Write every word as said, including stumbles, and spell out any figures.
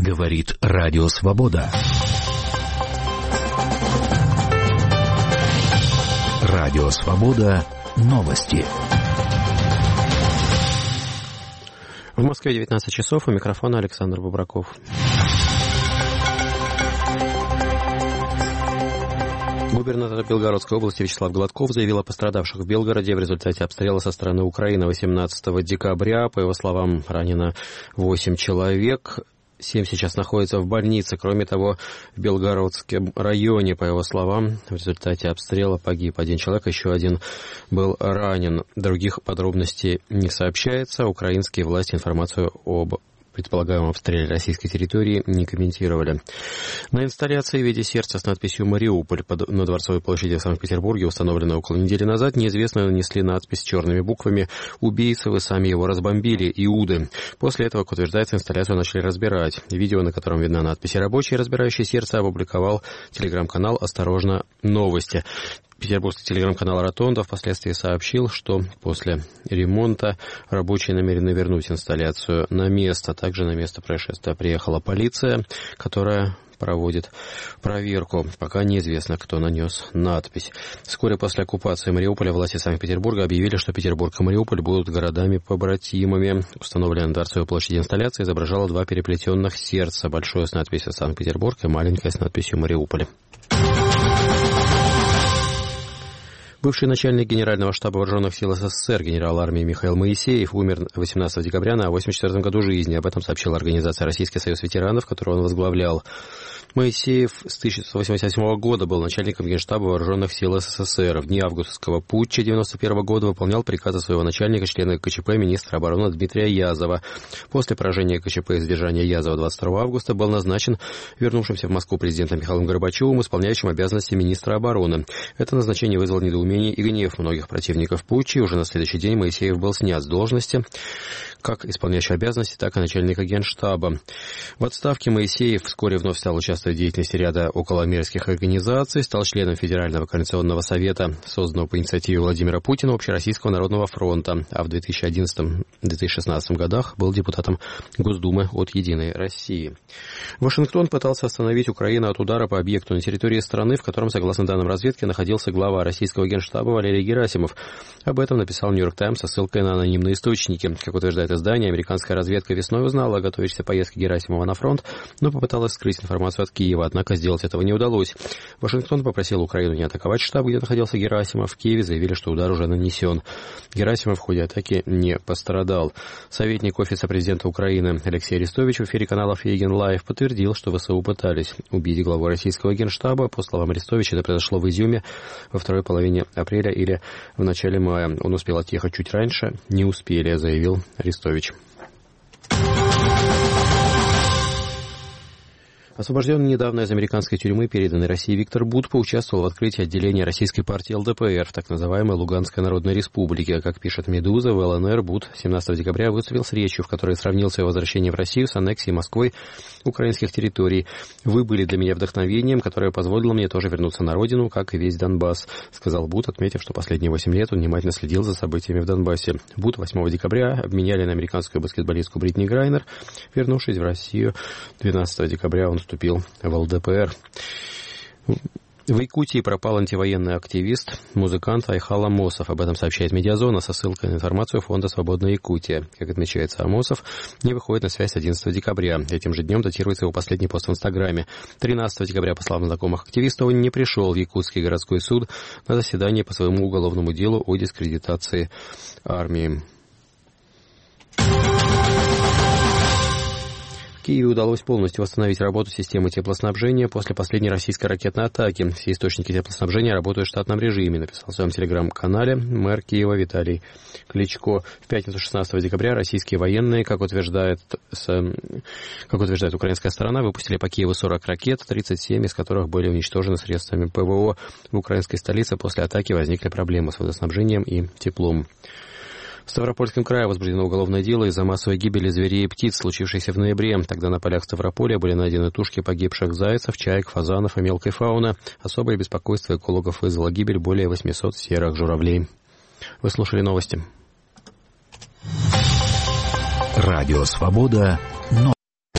Говорит Радио Свобода. Радио Свобода. Новости. В Москве девятнадцать часов. У микрофона Александр Бубраков. Губернатор Белгородской области Вячеслав Гладков заявил о пострадавших в Белгороде в результате обстрела со стороны Украины восемнадцатого декабря. По его словам, ранено восемь человек. Семь сейчас находятся в больнице. Кроме того, в Белгородском районе, по его словам, в результате обстрела погиб один человек, еще один был ранен. Других подробностей не сообщается. Украинские власти информацию об предполагаемом обстреле российской территории не комментировали. На инсталляции в виде сердца с надписью «Мариуполь» на Дворцовой площади в Санкт-Петербурге, установленной около недели назад, неизвестные нанесли надпись черными буквами «Убийцы, вы сами его разбомбили, Иуды». После этого, как утверждается, инсталляцию начали разбирать. Видео, на котором видна надпись «Рабочий, разбирающий сердце», опубликовал телеграм-канал «Осторожно, новости». Петербургский телеграм-канал «Ротонда» впоследствии сообщил, что после ремонта рабочие намерены вернуть инсталляцию на место. Также на место происшествия приехала полиция, которая проводит проверку. Пока неизвестно, кто нанес надпись. Вскоре после оккупации Мариуполя власти Санкт-Петербурга объявили, что Петербург и Мариуполь будут городами-побратимами. Установленная на Дворцовой площади инсталляция изображала два переплетенных сердца. Большое с надписью «Санкт-Петербург» и маленькое с надписью «Мариуполь». Бывший начальник Генерального штаба Вооруженных сил СССР генерал армии Михаил Моисеев умер восемнадцатого декабря на восемьдесят четвёртом году жизни. Об этом сообщила организация «Российский союз ветеранов», которую он возглавлял. Моисеев с тысяча девятьсот восемьдесят восьмого года был начальником Генштаба Вооруженных сил СССР. В дни августовского путча девяносто первого года выполнял приказы своего начальника, члена КЧП, министра обороны Дмитрия Язова. После поражения КЧП и задержания Язова двадцать второго августа был назначен вернувшимся в Москву президентом Михаилом Горбачевым исполняющим обязанности министра обороны. Это назначение вызвало недоумение и гнев многих противников путча, и уже на следующий день Моисеев был снят с должности, как исполняющий обязанности, так и начальника Генштаба. В отставке Моисеев вскоре вновь стал участвовать в деятельности ряда околомерских организаций, стал членом Федерального координационного совета, созданного по инициативе Владимира Путина Общероссийского народного фронта, а в две тысячи одиннадцатом — две тысячи шестнадцатом годах был депутатом Госдумы от «Единой России». Вашингтон пытался остановить Украину от удара по объекту на территории страны, в котором, согласно данным разведки, находился глава российского Генштаба Валерий Герасимов. Об этом написал «Нью-Йорк Таймс» со ссылкой на анонимные источники. Как утверждает издание, американская разведка весной узнала о готовящейся поездке Герасимова на фронт, но попыталась скрыть информацию от Киева, однако сделать этого не удалось. Вашингтон попросил Украину не атаковать штаб, где находился Герасимов. В Киеве заявили, что удар уже нанесен. Герасимов в ходе атаки не пострадал. Советник Офиса президента Украины Алексей Арестович в эфире канала Фейген Лайв подтвердил, что ВСУ пытались убить главу российского Генштаба. По словам Арестовича, это произошло в Изюме во второй половине апреля или в начале мая. Он успел отъехать чуть раньше. Не успели, заявил Арестович. Освобожденный недавно из американской тюрьмы, переданный России Виктор Бут, поучаствовал в открытии отделения российской партии ЛДПР в так называемой Луганской Народной Республике. Как пишет «Медуза», в ЛНР Бут семнадцатого декабря выступил с речью, в которой сравнил свое возвращение в Россию с аннексией Москвой украинских территорий. «Вы были для меня вдохновением, которое позволило мне тоже вернуться на родину, как и весь Донбасс», сказал Бут, отметив, что последние восемь лет он внимательно следил за событиями в Донбассе. Бут восьмого декабря обменяли на американскую баскетболистку Бритни Грайнер. Вернувшись в Россию двенадцатого декабря, он вступил в ЛДПР. В Якутии пропал антивоенный активист, музыкант Айхал Амосов. Об этом сообщает «Медиазона» со ссылкой на информацию Фонда «Свободная Якутия». Как отмечается, Амосов не выходит на связь одиннадцатого декабря. Этим же днем датируется его последний пост в Инстаграме. тринадцатого декабря, по словам знакомых активиста, он не пришел в Якутский городской суд на заседание по своему уголовному делу о дискредитации армии. Киеву удалось полностью восстановить работу системы теплоснабжения после последней российской ракетной атаки. Все источники теплоснабжения работают в штатном режиме, написал в своем телеграм-канале мэр Киева Виталий Кличко. В пятницу шестнадцатого декабря российские военные, как утверждает, как утверждает украинская сторона, выпустили по Киеву сорок ракет, тридцать семь из которых были уничтожены средствами ПВО. В украинской столице после атаки возникли проблемы с водоснабжением и теплом. В Ставропольском крае возбуждено уголовное дело из-за массовой гибели зверей и птиц, случившейся в ноябре. Тогда на полях Ставрополя были найдены тушки погибших зайцев, чаек, фазанов и мелкой фауны. Особое беспокойство экологов вызвала гибель более восьмисот серых журавлей. Вы слушали новости. Радио «Свобода».